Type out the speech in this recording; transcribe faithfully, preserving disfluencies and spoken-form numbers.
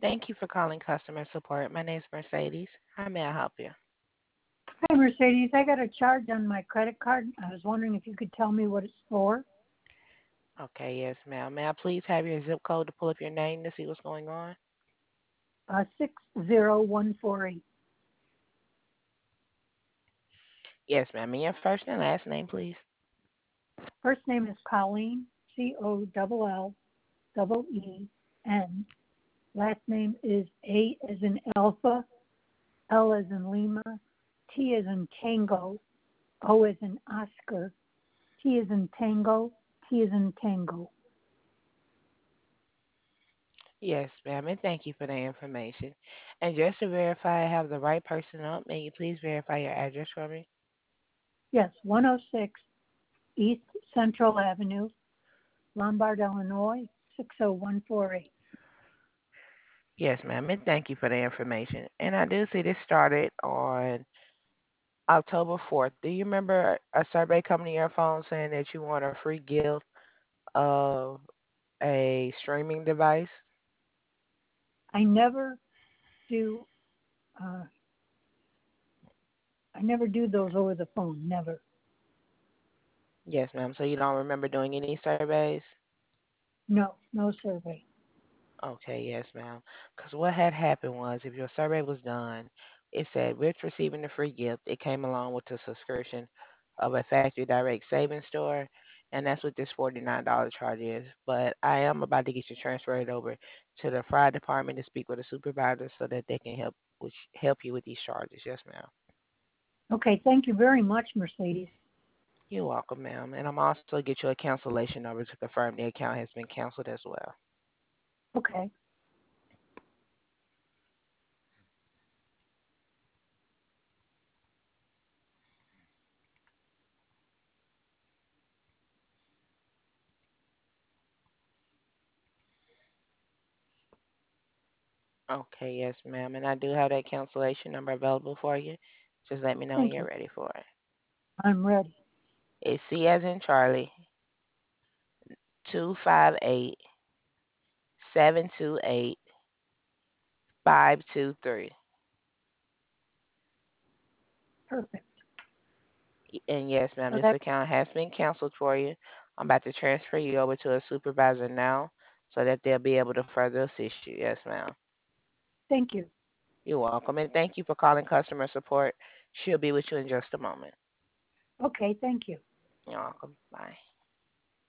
Thank you for calling customer support. My name is Mercedes. How may I help you? Hi, Mercedes. I got a charge on my credit card. I was wondering if you could tell me what it's for. Okay, yes, ma'am. May I please have your zip code to pull up your name to see what's going on? Uh, six zero one four eight. Yes, ma'am. And your first and last name, please. First name is Colleen, C O L L double E N. Last name is A as in Alpha, L as in Lima, T as in Tango, O as in Oscar, T as in Tango, T as in Tango. Yes, ma'am. And thank you for the information. And just to verify I have the right person up, may you please verify your address for me? Yes, one oh six East Central Avenue, Lombard, Illinois, six oh one four eight. Yes, ma'am. And thank you for the information. And I do see this started on October fourth. Do you remember a survey coming to your phone saying that you want a free gift of a streaming device? I never do uh, I never do those over the phone. Never. Yes, ma'am. So you don't remember doing any surveys? No, no survey. Okay, yes, ma'am. Because what had happened was, if your survey was done, it said with receiving the free gift, it came along with a subscription of a factory direct savings store, and that's what this forty-nine dollars charge is. But I am about to get you transferred over to the fire department to speak with a supervisor so that they can help with, help you with these charges. Yes, ma'am. Okay, thank you very much, Mercedes. You're welcome, ma'am. And I'm also get you a cancellation number to confirm the account has been canceled as well. Okay. Okay, yes, ma'am. And I do have that cancellation number available for you. Just let me know when Thank you're you. ready for it. I'm ready. It's C as in Charlie, two five eight seven two eight five two three. Perfect. And yes, ma'am, So this that account has been canceled for you. I'm about to transfer you over to a supervisor now so that they'll be able to further assist you. Yes, ma'am. thank you. You're welcome. And thank you for calling customer support. She'll be with you in just a moment. Okay, thank you. You're welcome. Bye.